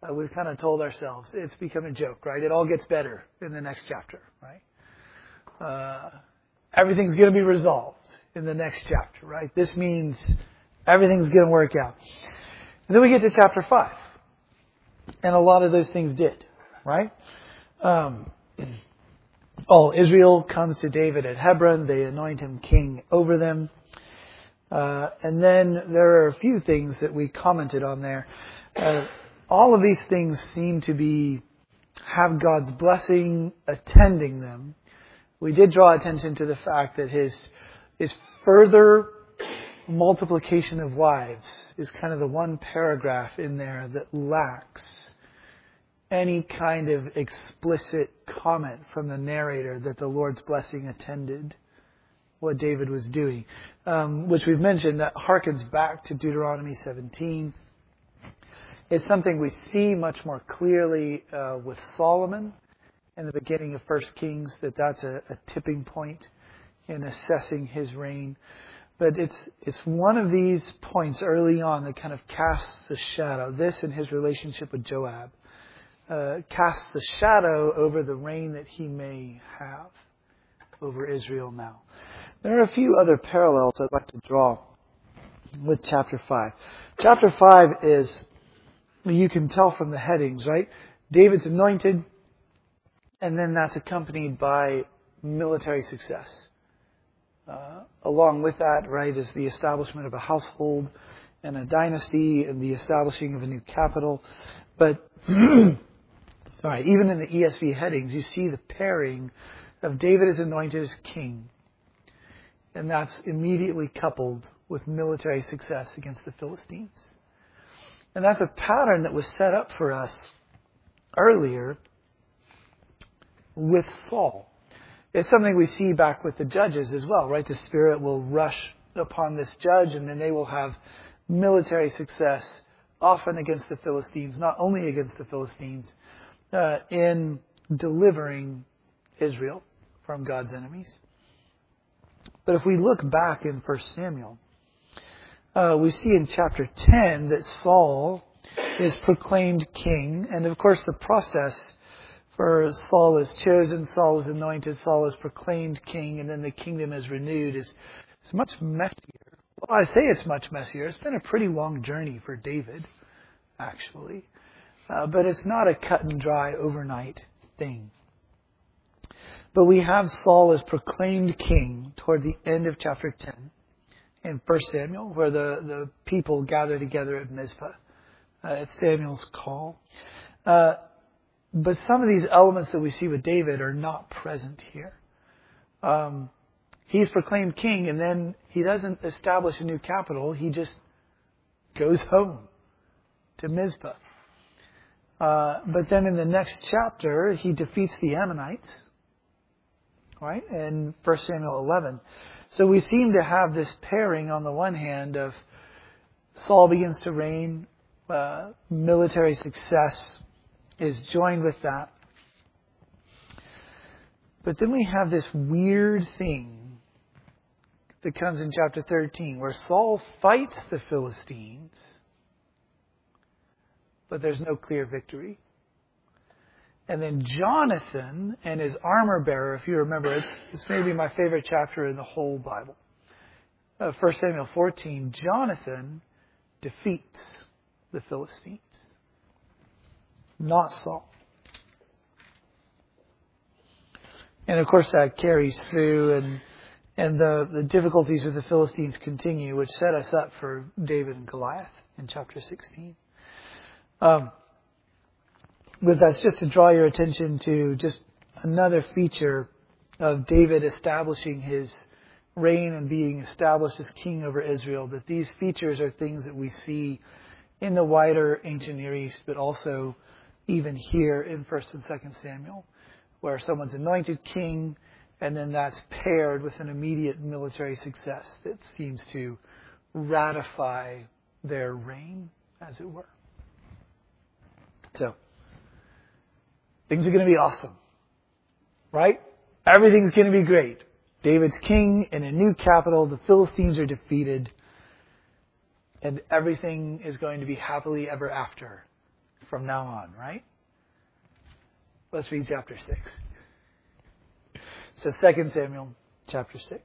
we've kind of told ourselves it's become a joke, right? It all gets better in the next chapter, right? Everything's going to be resolved in the next chapter, right? This means everything's going to work out. And then we get to chapter 5. And a lot of those things did, right? Israel comes to David at Hebron. They anoint him king over them. And then there are a few things that we commented on there. All of these things seem to have God's blessing attending them. We did draw attention to the fact that his further multiplication of wives is kind of the one paragraph in there that lacks any kind of explicit comment from the narrator that the Lord's blessing attended what David was doing, which we've mentioned that harkens back to Deuteronomy 17. It's something we see much more clearly with Solomon in the beginning of 1 Kings, that's a tipping point in assessing his reign. But it's one of these points early on that kind of casts a shadow. This and his relationship with Joab casts the shadow over the reign that he may have over Israel now. There are a few other parallels I'd like to draw with chapter 5. Chapter 5 is, you can tell from the headings, right? David's anointed, and then that's accompanied by military success. Along with that, right, is the establishment of a household and a dynasty and the establishing of a new capital. But, even in the ESV headings, you see the pairing of David as anointed as king. And that's immediately coupled with military success against the Philistines. And that's a pattern that was set up for us earlier with Saul. It's something we see back with the judges as well, right? The Spirit will rush upon this judge and then they will have military success, often against the Philistines, not only against the Philistines, in delivering Israel from God's enemies. But if we look back in 1 Samuel, we see in chapter 10 that Saul is proclaimed king. And of course the process for Saul is chosen, Saul is anointed, Saul is proclaimed king, and then the kingdom is renewed is much messier. Well, I say it's much messier. It's been a pretty long journey for David, actually. But it's not a cut and dry overnight thing. But we have Saul as proclaimed king toward the end of chapter 10 in 1 Samuel, where the people gather together at Mizpah at Samuel's call. But some of these elements that we see with David are not present here. He's proclaimed king, and then he doesn't establish a new capital. He just goes home to Mizpah. But then in the next chapter, he defeats the Ammonites, right? In 1 Samuel 11. So we seem to have this pairing on the one hand of Saul begins to reign, military success is joined with that. But then we have this weird thing that comes in chapter 13 where Saul fights the Philistines, but there's no clear victory. And then Jonathan and his armor bearer, if you remember, it's maybe my favorite chapter in the whole Bible. 1 Samuel 14, Jonathan defeats the Philistines. Not Saul. And of course that carries through and the difficulties with the Philistines continue, which set us up for David and Goliath in chapter 16. But that's just to draw your attention to just another feature of David establishing his reign and being established as king over Israel, that these features are things that we see in the wider ancient Near East, but also even here in 1st and 2nd Samuel, where someone's anointed king, and then that's paired with an immediate military success that seems to ratify their reign, as it were. So, things are going to be awesome, right? Everything's going to be great. David's king in a new capital, the Philistines are defeated, and everything is going to be happily ever after from now on, right? Let's read chapter 6. So 2 Samuel chapter 6.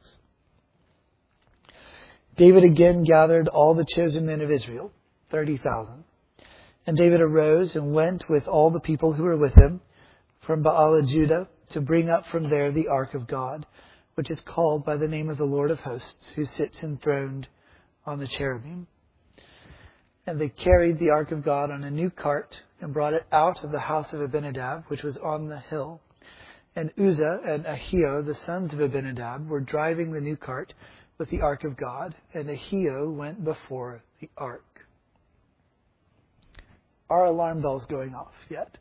David again gathered all the chosen men of Israel, 30,000. And David arose and went with all the people who were with him from Baal-Judah to bring up from there the ark of God, which is called by the name of the Lord of hosts, who sits enthroned on the cherubim. And they carried the ark of God on a new cart and brought it out of the house of Abinadab, which was on the hill. And Uzzah and Ahio, the sons of Abinadab, were driving the new cart with the ark of God, and Ahio went before the ark. Are alarm bells going off yet?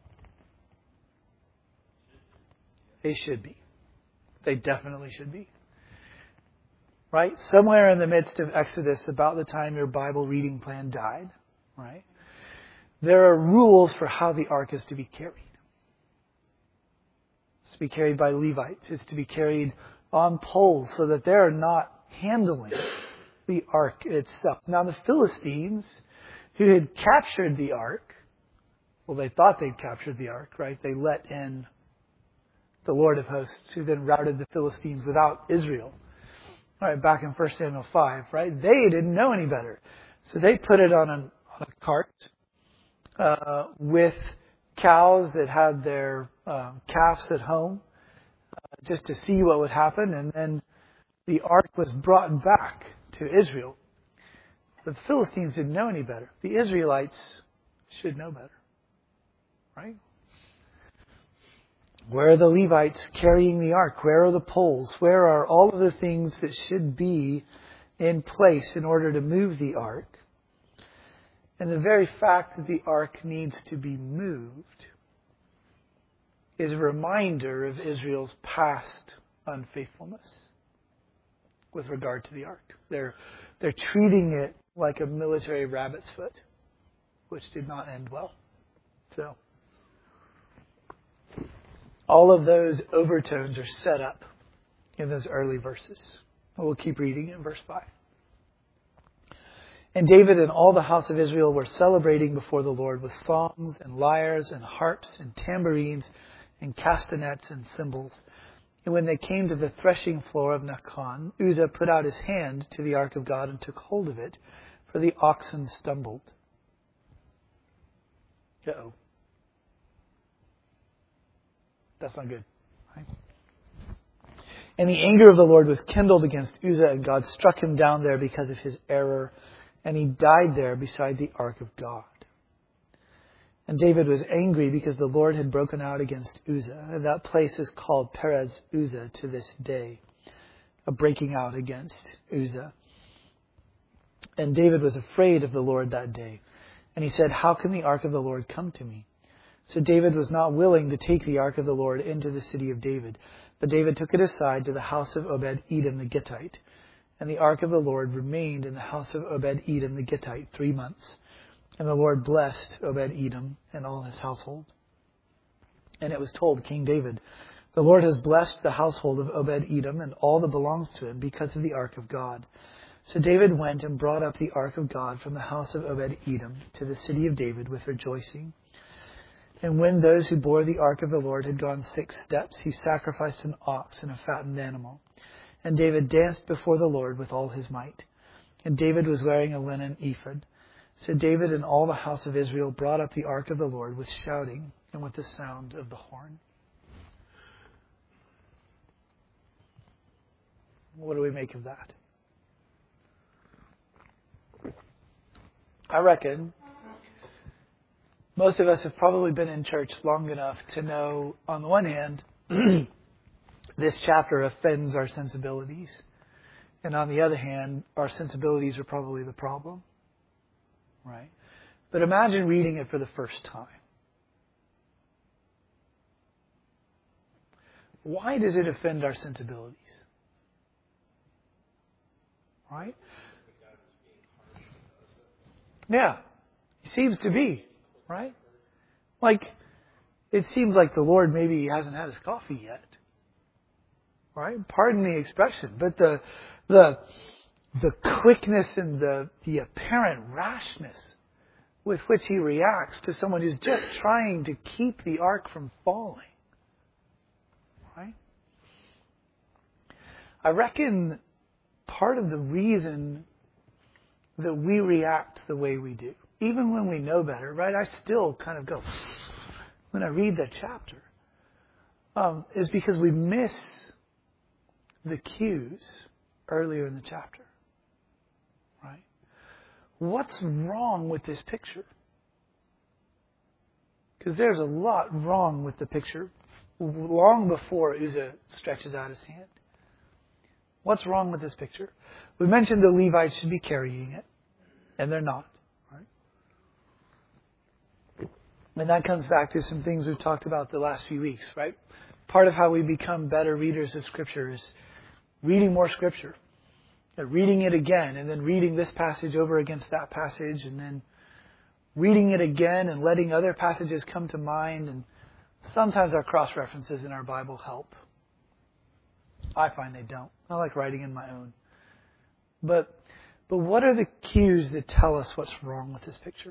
They should be. They definitely should be. Right? Somewhere in the midst of Exodus, about the time your Bible reading plan died, right? There are rules for how the ark is to be carried. It's to be carried by Levites. It's to be carried on poles so that they're not handling the ark itself. Now the Philistines, who had captured the ark, well, they thought they'd captured the ark, right? They let in the Lord of hosts, who then routed the Philistines without Israel. All right, back in 1 Samuel 5, right? They didn't know any better. So they put it on a cart with cows that had their calves at home just to see what would happen. And then the ark was brought back to Israel. The Philistines didn't know any better. The Israelites should know better. Right? Where are the Levites carrying the ark? Where are the poles? Where are all of the things that should be in place in order to move the ark? And the very fact that the ark needs to be moved is a reminder of Israel's past unfaithfulness with regard to the ark. They're treating it like a military rabbit's foot, which did not end well. So all of those overtones are set up in those early verses. We'll keep reading in verse 5. And David and all the house of Israel were celebrating before the Lord with songs and lyres and harps and tambourines and castanets and cymbals. And when they came to the threshing floor of Nacon, Uzzah put out his hand to the ark of God and took hold of it, for the oxen stumbled. Uh-oh. That's not good. Right? And the anger of the Lord was kindled against Uzzah, and God struck him down there because of his error, and he died there beside the ark of God. And David was angry because the Lord had broken out against Uzzah, and that place is called Perez Uzzah to this day, a breaking out against Uzzah. And David was afraid of the Lord that day, and he said, "How can the ark of the Lord come to me?" So David was not willing to take the ark of the Lord into the city of David. But David took it aside to the house of Obed-Edom the Gittite. And the ark of the Lord remained in the house of Obed-Edom the Gittite 3 months. And the Lord blessed Obed-Edom and all his household. And it was told King David, "The Lord has blessed the household of Obed-Edom and all that belongs to him because of the ark of God." So David went and brought up the ark of God from the house of Obed-Edom to the city of David with rejoicing. And when those who bore the ark of the Lord had gone 6 steps, he sacrificed an ox and a fattened animal. And David danced before the Lord with all his might. And David was wearing a linen ephod. So David and all the house of Israel brought up the ark of the Lord with shouting and with the sound of the horn. What do we make of that? I reckon most of us have probably been in church long enough to know, on the one hand, this chapter offends our sensibilities. And on the other hand, our sensibilities are probably the problem. Right? But imagine reading it for the first time. Why does it offend our sensibilities? Right? Yeah. It seems to be. Right? Like, it seems like the Lord maybe hasn't had his coffee yet. Right? Pardon the expression. But the quickness and the apparent rashness with which he reacts to someone who's just trying to keep the ark from falling. Right? I reckon part of the reason that we react the way we do, even when we know better, right? I still kind of go, when I read that chapter, is because we miss the cues earlier in the chapter. Right? What's wrong with this picture? Because there's a lot wrong with the picture long before Uzzah stretches out his hand. What's wrong with this picture? We mentioned the Levites should be carrying it, and they're not. Right? And that comes back to some things we've talked about the last few weeks, right? Part of how we become better readers of Scripture is reading more Scripture. Reading it again, and then reading this passage over against that passage, and then reading it again and letting other passages come to mind. And sometimes our cross-references in our Bible help. I find they don't. I like writing in my own. But what are the cues that tell us what's wrong with this picture?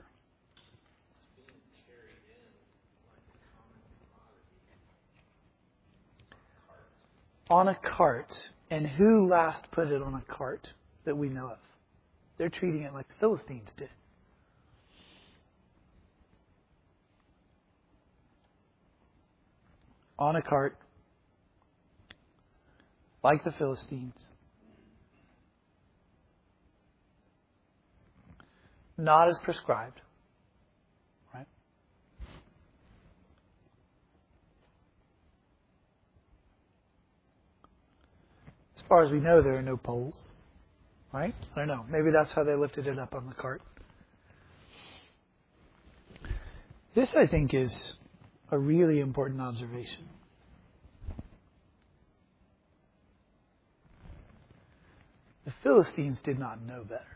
On a cart. And who last put it on a cart that we know of? They're treating it like the Philistines did. On a cart, like the Philistines. Not as prescribed. Right? As far as we know, there are no poles. Right? I don't know. Maybe that's how they lifted it up on the cart. This, I think, is a really important observation. The Philistines did not know better.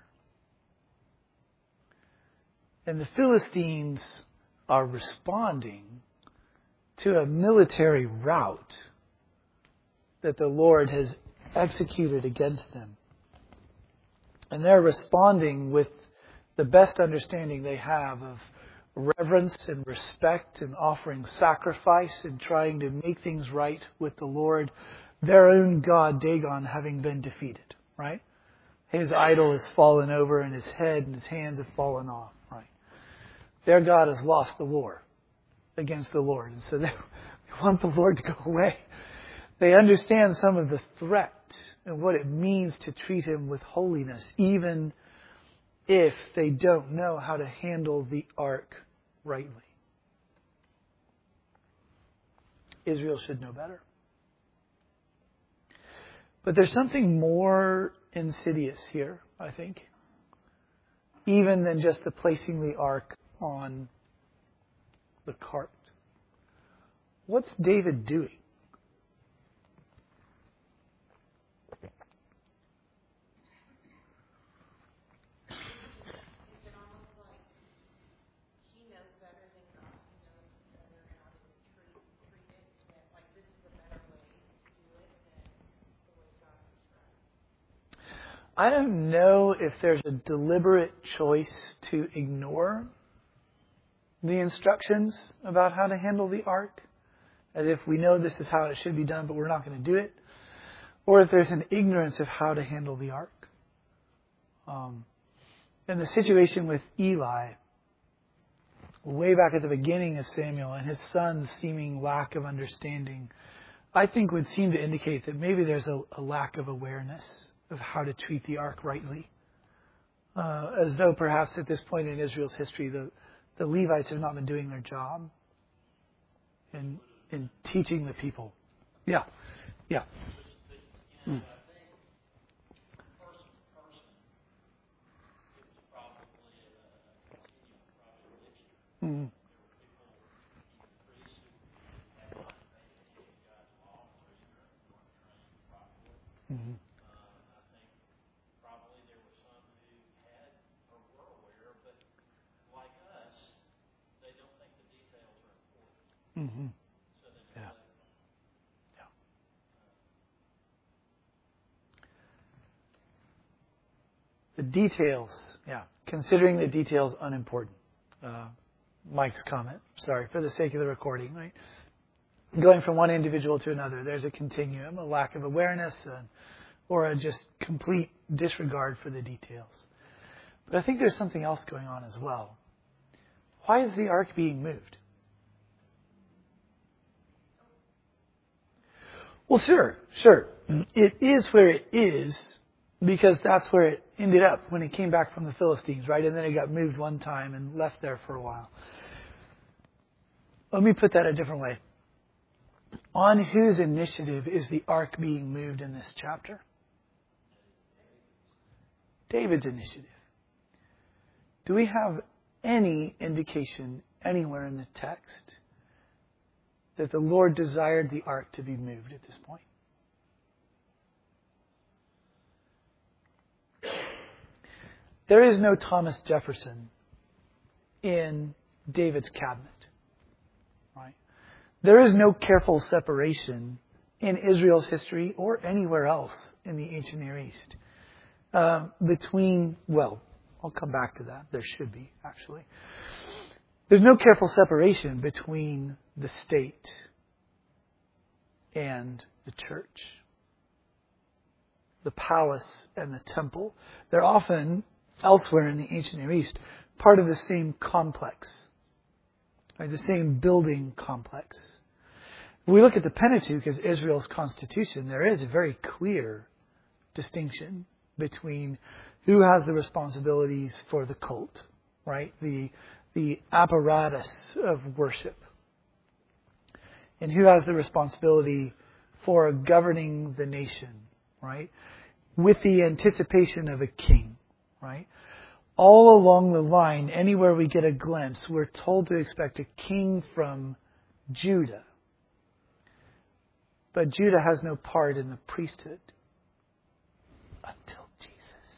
And the Philistines are responding to a military rout that the Lord has executed against them. And they're responding with the best understanding they have of reverence and respect and offering sacrifice and trying to make things right with the Lord, their own god Dagon having been defeated, right? His idol has fallen over and his head and his hands have fallen off, right? Their God has lost the war against the Lord, and so they want the Lord to go away. They understand some of the threat and what it means to treat Him with holiness, even if they don't know how to handle the ark rightly. Israel should know better. But there's something more insidious here, I think, even than just the placing the ark on the cart. What's David doing? I don't know if there's a deliberate choice to ignore the instructions about how to handle the ark, as if we know this is how it should be done, but we're not going to do it, or if there's an ignorance of how to handle the ark. In the situation with Eli, way back at the beginning of Samuel, and his son's seeming lack of understanding, I think would seem to indicate that maybe there's a lack of awareness of how to treat the ark rightly. As though perhaps at this point in Israel's history, the Levites have not been doing their job in teaching the people. Yeah. Mm. Mm. Mm-hmm. Mm-hmm. Yeah. The details, considering the details unimportant. Mike's comment. Sorry, for the sake of the recording, right? Going from one individual to another, there's a continuum, a lack of awareness, or a just complete disregard for the details. But I think there's something else going on as well. Why is the ark being moved? Well, sure. It is where it is because that's where it ended up when it came back from the Philistines, right? And then it got moved one time and left there for a while. Let me put that a different way. On whose initiative is the ark being moved in this chapter? David's initiative. Do we have any indication anywhere in the text that the Lord desired the ark to be moved at this point? There is no Thomas Jefferson in David's cabinet. Right? There is no careful separation in Israel's history or anywhere else in the ancient Near East between, well, I'll come back to that. There should be, actually. There's no careful separation between the state and the church, the palace and the temple. They're often, elsewhere in the ancient Near East, part of the same complex, right? The same building complex. When we look at the Pentateuch as Israel's constitution, there is a very clear distinction between who has the responsibilities for the cult, right? The apparatus of worship. And who has the responsibility for governing the nation, right? With the anticipation of a king, right? All along the line, anywhere we get a glimpse, we're told to expect a king from Judah. But Judah has no part in the priesthood until Jesus.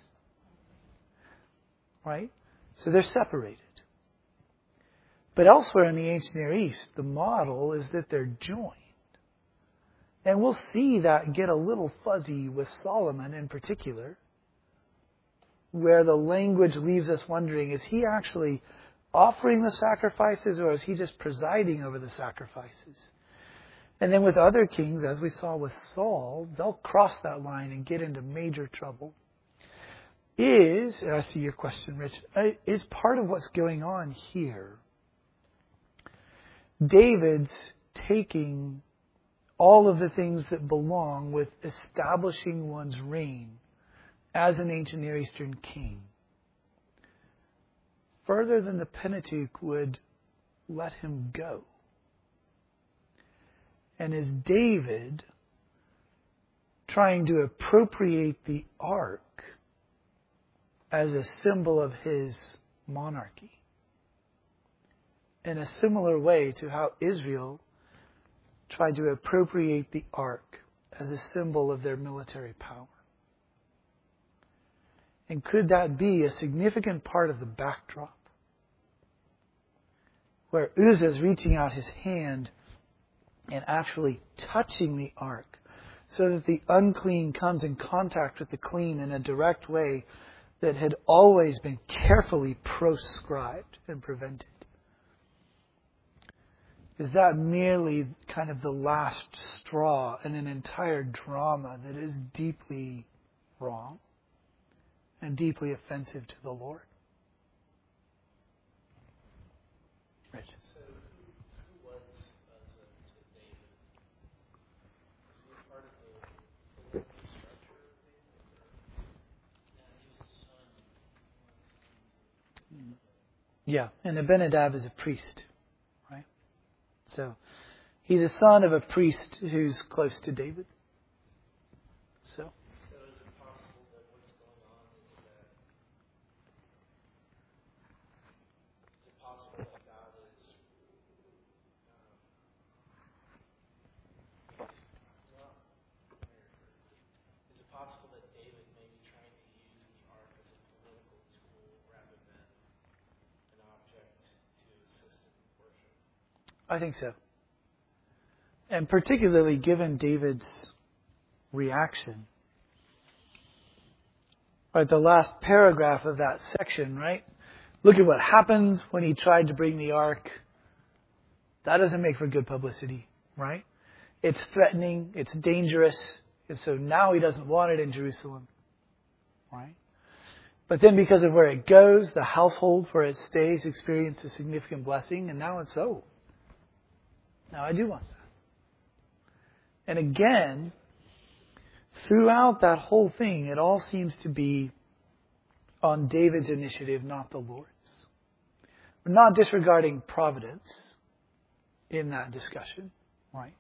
Right? So they're separated. But elsewhere in the ancient Near East, the model is that they're joined. And we'll see that get a little fuzzy with Solomon in particular, where the language leaves us wondering, is he actually offering the sacrifices or is he just presiding over the sacrifices? And then with other kings, as we saw with Saul, they'll cross that line and get into major trouble. And I see your question, Rich, is part of what's going on here David's taking all of the things that belong with establishing one's reign as an ancient Near Eastern king further than the Pentateuch would let him go. And is David trying to appropriate the ark as a symbol of his monarchy in a similar way to how Israel tried to appropriate the ark as a symbol of their military power? And could that be a significant part of the backdrop where Uzzah is reaching out his hand and actually touching the ark so that the unclean comes in contact with the clean in a direct way that had always been carefully proscribed and prevented? Is that merely kind of the last straw in an entire drama that is deeply wrong and deeply offensive to the Lord? Rich. So who was Uzzah to David? Was he part of the political structure of David? He was a son. Yeah, and Abinadab is a priest. So he's a son of a priest who's close to David. So is it possible that what's going on is that God is it possible that David may be trying to use the ark as a political tool rather than an object to assist in worship? I think so. And particularly given David's reaction. Right, the last paragraph of that section, right? Look at what happens when he tried to bring the ark. That doesn't make for good publicity, right? It's threatening, it's dangerous, and so now he doesn't want it in Jerusalem, right? But then because of where it goes, the household where it stays experiences significant blessing, and now it's so. Now I do want that. And again, throughout that whole thing, it all seems to be on David's initiative, not the Lord's. We're not disregarding providence in that discussion, right?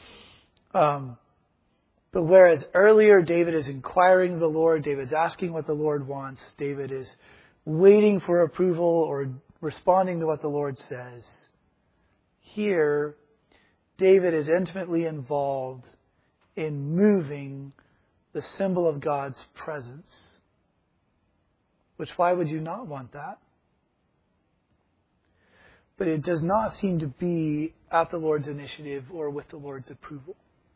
But whereas earlier David is inquiring of the Lord, David's asking what the Lord wants, David is waiting for approval or responding to what the Lord says. Here, David is intimately involved in moving the symbol of God's presence. Which, why would you not want that? But it does not seem to be at the Lord's initiative or with the Lord's approval.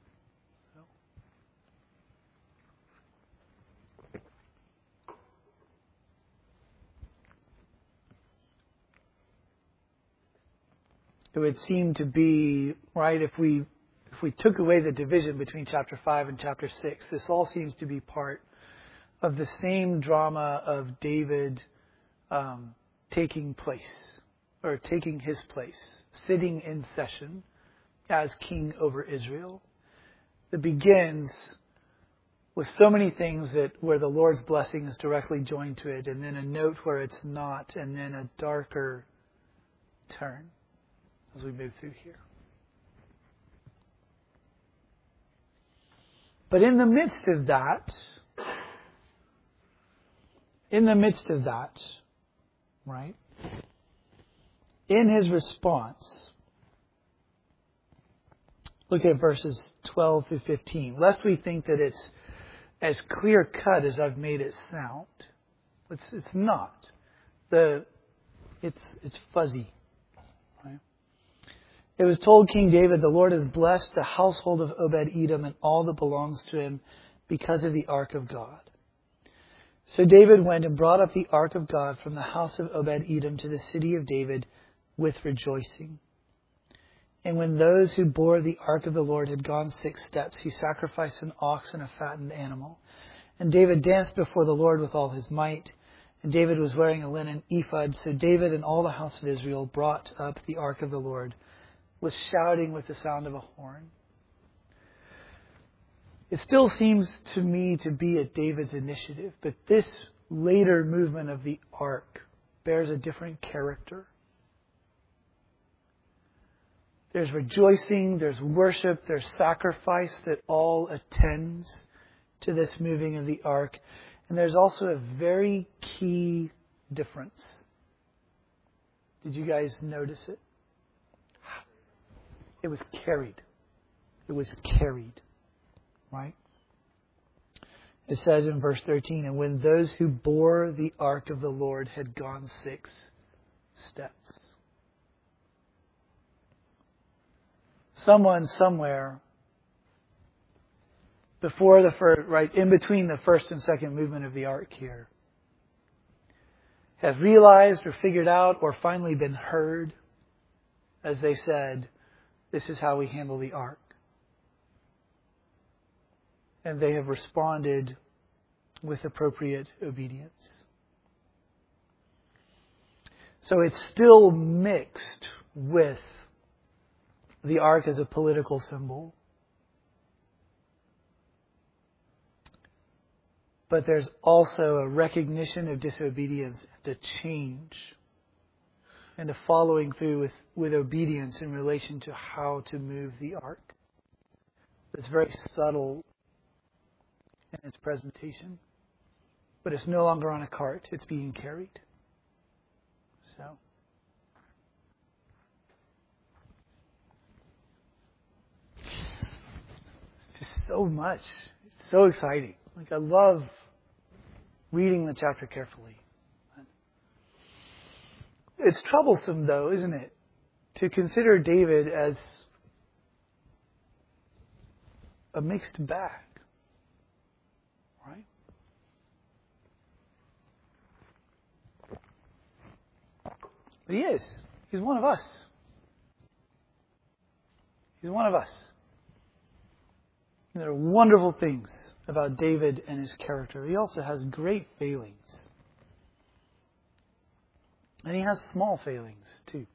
It would seem to be, right, if we took away the division between chapter 5 and chapter 6, this all seems to be part of the same drama of David taking place, or taking his place, sitting in session as king over Israel. That begins with so many things where the Lord's blessing is directly joined to it, and then a note where it's not, and then a darker turn as we move through here. But in the midst of that, right, in his response, look at verses 12 through 15. Lest we think that it's as clear cut as I've made it sound. It's not. It's fuzzy. Right? It was told King David, the Lord has blessed the household of Obed-Edom and all that belongs to him because of the ark of God. So David went and brought up the ark of God from the house of Obed-Edom to the city of David with rejoicing. And when those who bore the ark of the Lord had gone 6 steps, he sacrificed an ox and a fattened animal. And David danced before the Lord with all his might. And David was wearing a linen ephod. So David and all the house of Israel brought up the ark of the Lord with shouting with the sound of a horn. It still seems to me to be at David's initiative, but this later movement of the ark bears a different character. There's rejoicing, there's worship, there's sacrifice that all attends to this moving of the ark. And there's also a very key difference. Did you guys notice it? It was carried. It was carried. Right? It says in verse 13, and when those who bore the ark of the Lord had gone 6 steps. Someone somewhere before the first, right in between the first and second movement of the ark here, has realized or figured out or finally been heard as they said, this is how we handle the ark. And they have responded with appropriate obedience. So it's still mixed with the ark as a political symbol. But there's also a recognition of disobedience, and a change, and a following through with obedience in relation to how to move the ark. It's very subtle in its presentation, but it's no longer on a cart, it's being carried. So it's just so much. It's so exciting. Like, I love reading the chapter carefully. It's troublesome, though, isn't it, to consider David as a mixed bag. Right? But he is. He's one of us. He's one of us. And there are wonderful things about David and his character. He also has great failings. And he has small failings, too.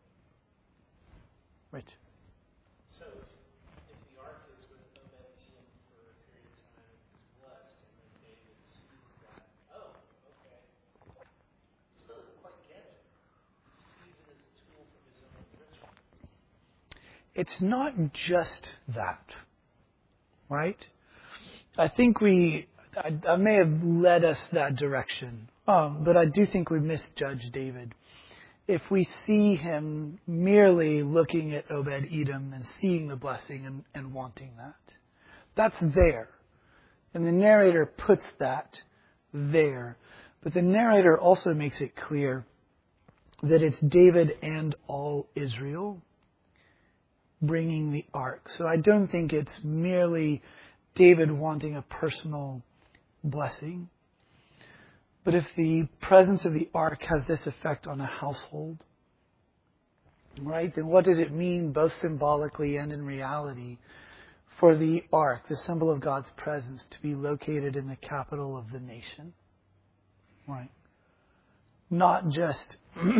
Rich. So, if the ark is with Obed-Edom for a period of time, it's blessed, and then David sees that, oh, okay. He still doesn't quite get it. He sees it as a tool for his own enrichment. It's not just that, right? I think I may have led us that direction, but I do think we misjudge David. If we see him merely looking at Obed-Edom and seeing the blessing and wanting that. That's there. And the narrator puts that there. But the narrator also makes it clear that it's David and all Israel bringing the ark. So I don't think it's merely David wanting a personal blessing. But if the presence of the ark has this effect on a household, right, then what does it mean both symbolically and in reality for the ark, the symbol of God's presence, to be located in the capital of the nation? Right. Not just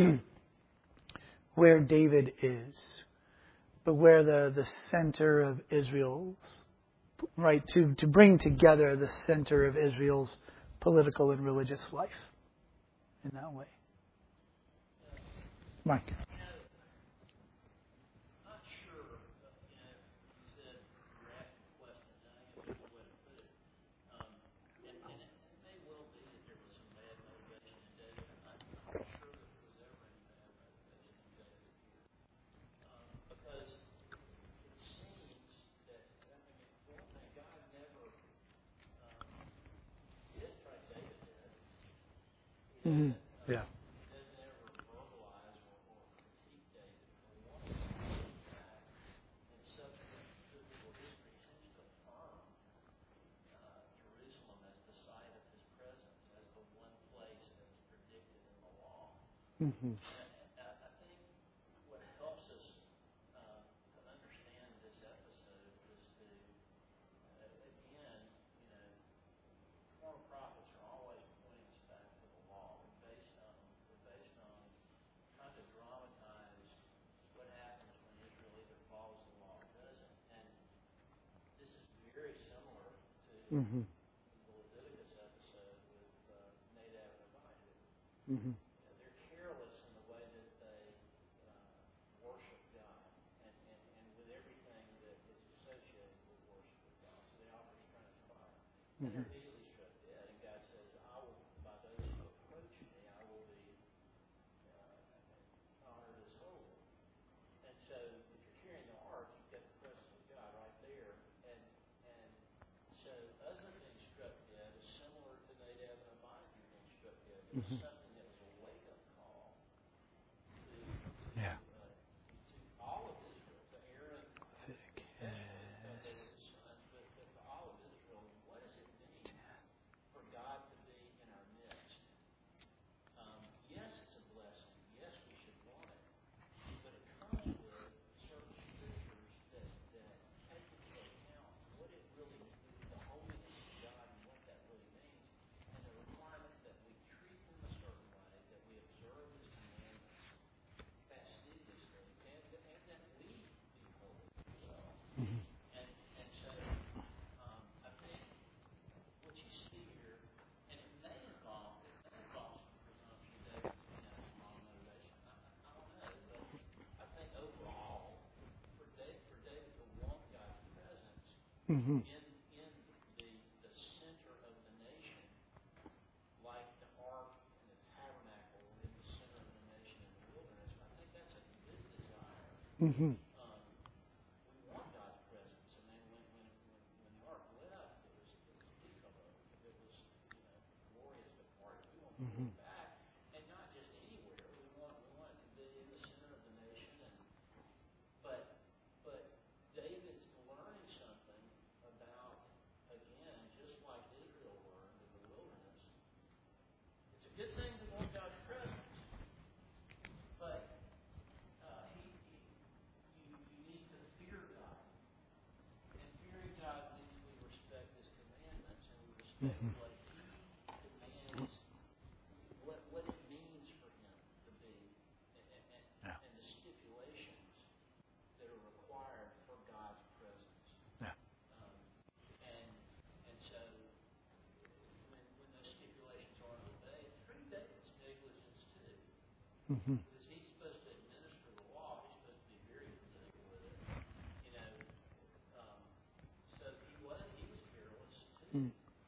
where David is, but where the center of Israel's, right, to bring together the center of Israel's political and religious life in that way. Mike. I'm not sure, you said you're asking questions, and I guess that's the way to put it. And it may well be that there was some bad motivation in David. I'm not sure that there was ever any bad motivation in David here. Because it seems that, for one thing, God never did try David did. Mm-hmm. Yeah. He doesn't ever verbalize or critique David for wanting to. In fact, in subsequent biblical history, seems to affirm Jerusalem as the site of his presence, as the one place that was predicted in the law. Mm-hmm. I think what helps us to understand this episode is to, again, former prophets are always pointing us back to the law. We're based on trying to dramatize what happens when Israel either follows the law or doesn't. And this is very similar to Mm-hmm. the Leviticus episode with Nadab and Abihu. Mm-hmm. They're careless in the way that they worship God and with everything that is associated with worship of God. So they offer strange fire. And they're easily struck dead. And God says, by those who approach me, I will be honored as holy. And so if you're carrying the ark, you've got the presence of God right there. And so Uzzah being struck dead is similar to Nadab and Abihu being struck dead. It was something that was a wake-up call to Yeah. all of Israel, to Aaron especially, because they were his sons, but to all of Israel. What does it mean for God to be in our midst? Yes, it's a blessing. Yes, we should want it. But it comes with certain scriptures that take into account what it really means, the holiness of God and what that really means, and the requirement that we treat Him a certain way, that we observe His commandments fastidiously, and that we be holy as well. And so I think what you see here, and it may involve some presumption that has some wrong motivation. I don't know, but I think overall, for David to want God's presence Mm-hmm. in the center of the nation, like the ark and the tabernacle were in the center of the nation in the wilderness, I think that's a good desire. Mm-hmm. We want God's presence. I mean, when the ark left, it was peacock. It was glorious departure. We want to go back, and not just anywhere. We want it to be in the center of the nation. But David's learning something about, again, just like Israel learned in the wilderness. It's a good thing to want God's presence, but what he demands, what it means for him to be, and the stipulations that are required for God's presence. Yeah. And so when those stipulations aren't obeyed, it's pretty David's negligence too. Mm-hmm. Because he's supposed to administer the law, he's supposed to be very familiar with it. So he was careless too.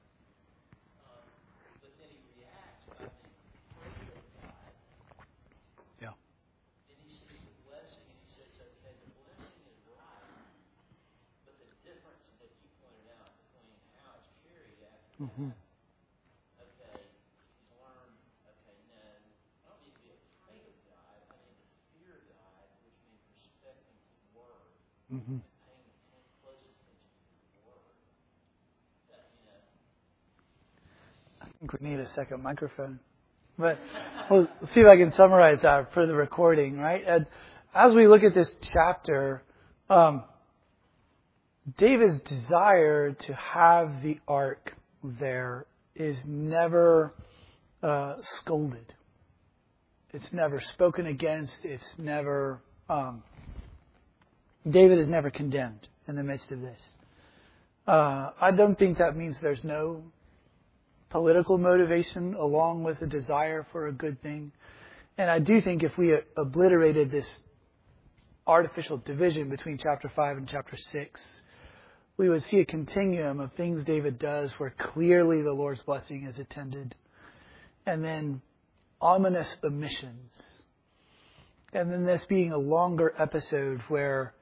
But then he reacts by being afraid of God. Yeah. And he sees the blessing and he says, okay, the blessing is right, but the difference that you pointed out between how it's carried after that, okay, he's learned, okay, no, I don't need to be afraid of God, I need to fear God, which means respecting His Word and paying close attention to His Word. That, I think we need a second microphone. But we'll see if I can summarize that for the recording, right? As we look at this chapter, David's desire to have the ark there is never scolded. It's never spoken against. It's never... David is never condemned in the midst of this. I don't think that means there's no political motivation along with a desire for a good thing. And I do think if we obliterated this artificial division between chapter 5 and chapter 6, we would see a continuum of things David does where clearly the Lord's blessing is attended. And then ominous omissions. And then this being a longer episode where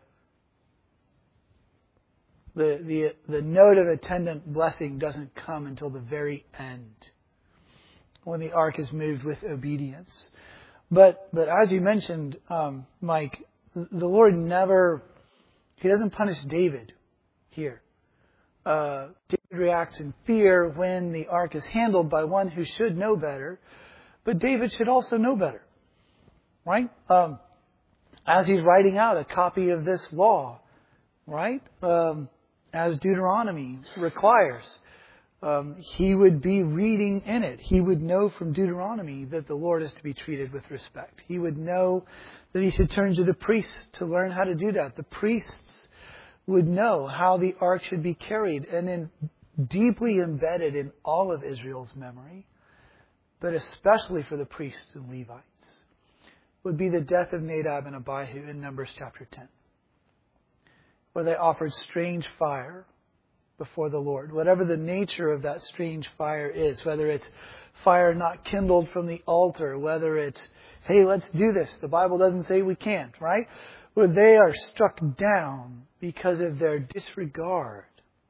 the note of attendant blessing doesn't come until the very end, when the ark is moved with obedience. But as you mentioned, Mike, the Lord He doesn't punish David here. David reacts in fear when the ark is handled by one who should know better, but David should also know better, right? As he's writing out a copy of this law, right? As Deuteronomy requires. He would be reading in it. He would know from Deuteronomy that the Lord is to be treated with respect. He would know that he should turn to the priests to learn how to do that. The priests would know how the ark should be carried, and then deeply embedded in all of Israel's memory, but especially for the priests and Levites, would be the death of Nadab and Abihu in Numbers chapter 10. Where they offered strange fire before the Lord. Whatever the nature of that strange fire is, whether it's fire not kindled from the altar, whether it's, hey, let's do this. The Bible doesn't say we can't, right? Where they are struck down because of their disregard,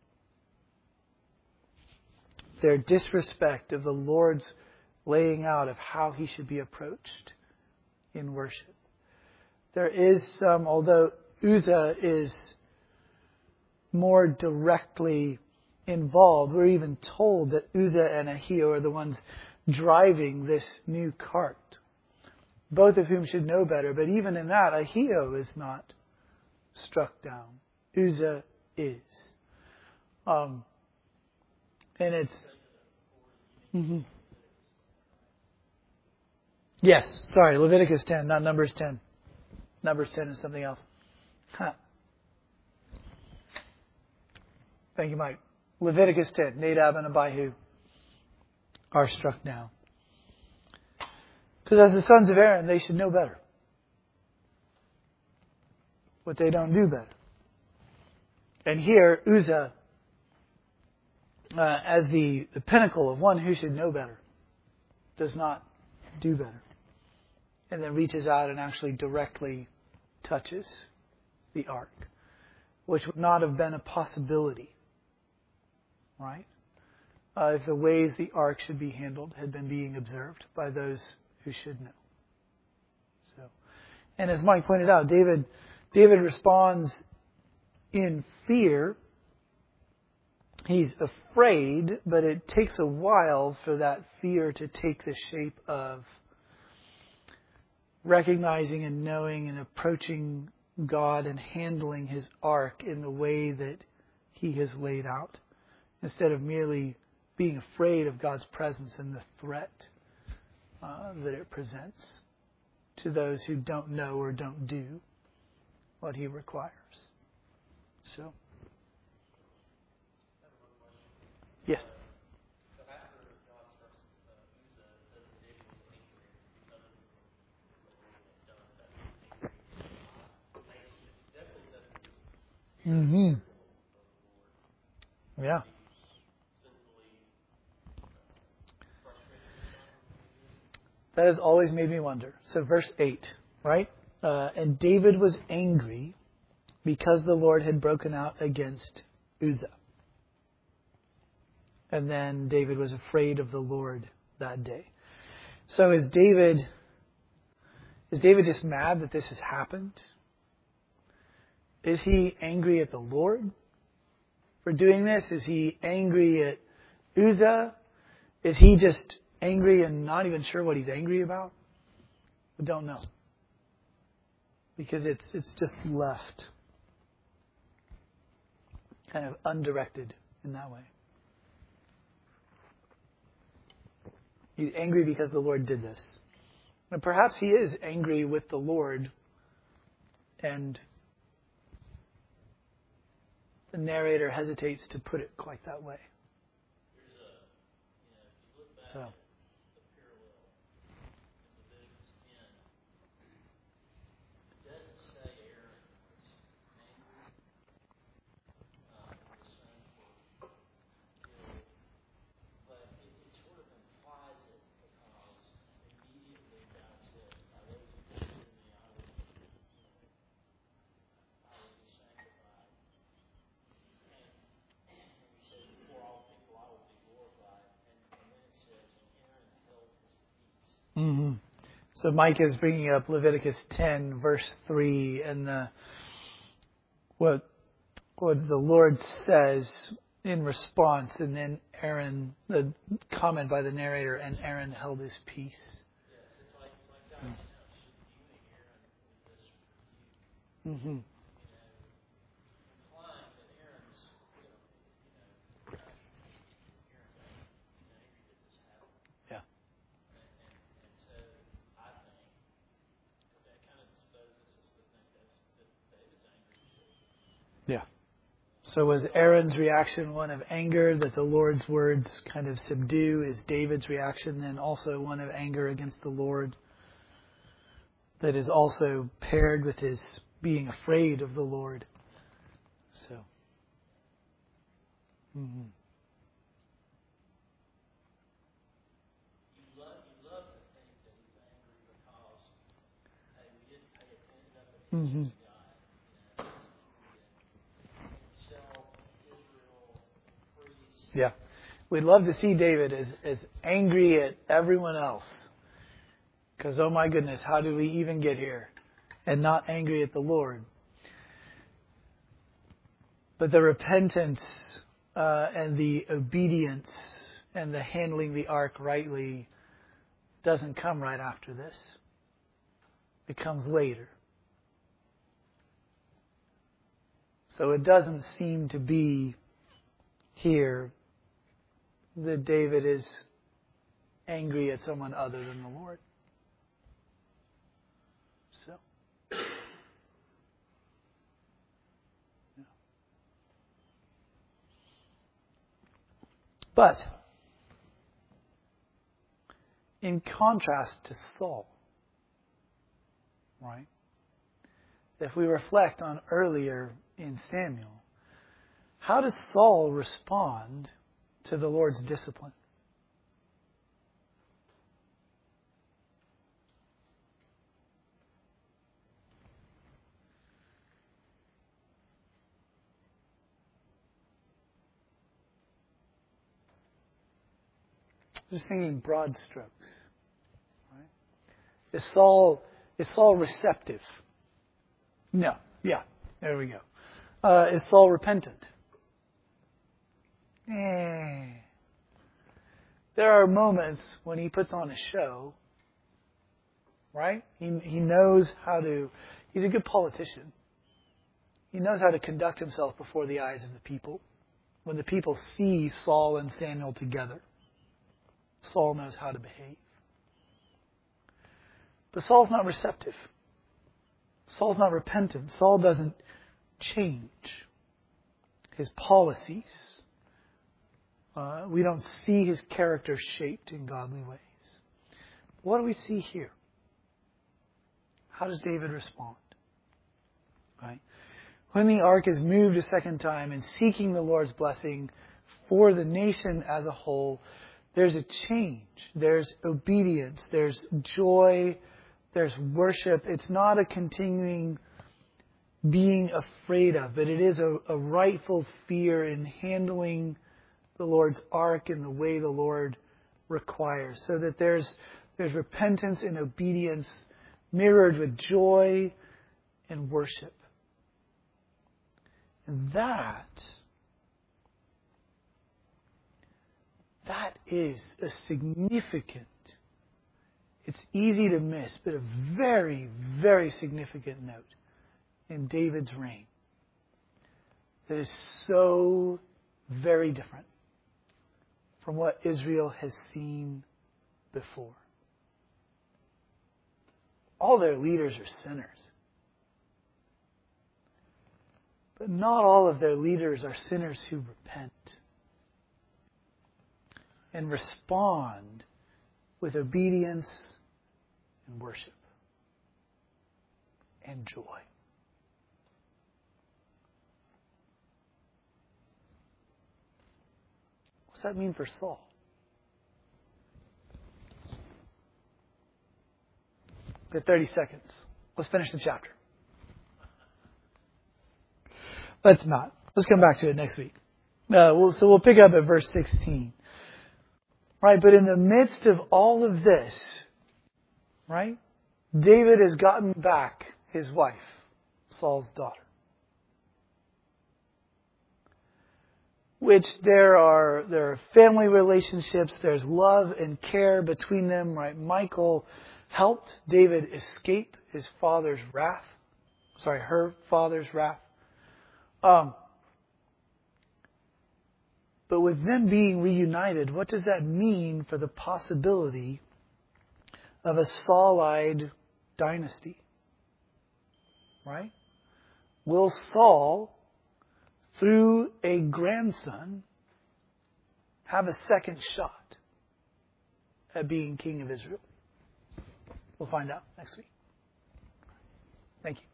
their disrespect of the Lord's laying out of how He should be approached in worship. There is some, although Uzzah is more directly involved. We're even told that Uzzah and Ahio are the ones driving this new cart, both of whom should know better. But even in that, Ahio is not struck down. Uzzah is. And it's... Yes, sorry, Leviticus 10, not Numbers 10. Numbers 10 is something else. Thank you, Mike. Leviticus 10, Nadab and Abihu are struck down. Because as the sons of Aaron, they should know better. But they don't do better. And here, Uzzah, as the pinnacle of one who should know better, does not do better. And then reaches out and actually directly touches the ark, which would not have been a possibility. Right? If the ways the ark should be handled had been being observed by those who should know. So, and as Mike pointed out, David responds in fear. He's afraid, but it takes a while for that fear to take the shape of recognizing and knowing and approaching God and handling His ark in the way that He has laid out, instead of merely being afraid of God's presence and the threat that it presents to those who don't know or don't do what He requires. So, yes. So after God starts Uzzah, it says that David was angry because of what he had done. That he was angry. It definitely says he was Mm-hmm. of the Lord. Yeah. Sinfully frustrated with God. That has always made me wonder. So verse 8, right? And David was angry because the Lord had broken out against Uzzah. And then David was afraid of the Lord that day. So is David just mad that this has happened? Is he angry at the Lord for doing this? Is he angry at Uzzah? Is he just angry and not even sure what he's angry about? We don't know. Because it's just left kind of undirected in that way. He's angry because the Lord did this. And perhaps he is angry with the Lord, and the narrator hesitates to put it quite that way. There's a, if you look back So, at the parallel in Leviticus 10, it doesn't say Aaron was angry in the sun for guilt, but it sort of implies it because immediately God says, "By those who believe in me, I will be sanctified." And he says, "Before all people, I will be glorified." And then it says, "And Aaron held his peace." mm-hmm. So Mike is bringing up Leviticus 10, verse 3, and what the Lord says in response, and then Aaron, the comment by the narrator, and Aaron held his peace. Yes, it's like God is now subduing Aaron with this rebuke. Mm-hmm. Implying that Aaron's, Aaron's angry that this happened. Yeah. And so I think that kind of disposes us to think that David's angry too. Yeah. So was Aaron's reaction one of anger that the Lord's words kind of subdue? Is David's reaction then also one of anger against the Lord that is also paired with his being afraid of the Lord? So. Mm-hmm. You love to think that he's angry because, hey, we didn't pay enough attention to God. Himself, Israel, priests. Yeah. We'd love to see David as angry at everyone else. Because, oh my goodness, how did we even get here? And not angry at the Lord. But the repentance and the obedience and the handling the ark rightly doesn't come right after this. It comes later. So it doesn't seem to be here that David is angry at someone other than the Lord. So. Yeah. But, in contrast to Saul, right? If we reflect on earlier in Samuel, how does Saul respond to the Lord's discipline? Just thinking broad strokes. Right? Is Saul receptive? No. Yeah. There we go. Is Saul repentant? There are moments when he puts on a show. Right? He knows how to. He's a good politician. He knows how to conduct himself before the eyes of the people. when the people see Saul and Samuel together, Saul knows how to behave. But Saul's not receptive. Saul's not repentant. Saul doesn't change his policies. We don't see his character shaped in godly ways. What do we see here? How does David respond? Right? When the ark is moved a second time and seeking the Lord's blessing for the nation as a whole, there's a change. There's obedience. There's joy. There's worship. It's not a continuing being afraid of, but it is a rightful fear in handling the Lord's ark in the way the Lord requires. So that there's repentance and obedience mirrored with joy and worship. And that is a significant, it's easy to miss, but a very, very significant note in David's reign that is so very different from what Israel has seen before. All their leaders are sinners. But not all of their leaders are sinners who repent and respond with obedience and worship and joy. What's that mean for Saul? We have 30 seconds. Let's finish the chapter. Let's not. Let's come back to it next week. So we'll pick up at verse 16. Right, but in the midst of all of this, right, David has gotten back his wife, Saul's daughter. Which there are family relationships, there's love and care between them, right? Michal helped David escape his father's wrath. Her father's wrath. But with them being reunited, what does that mean for the possibility of a Saulite dynasty? Right? Will Saul, through a grandson, have a second shot at being king of Israel? We'll find out next week. Thank you.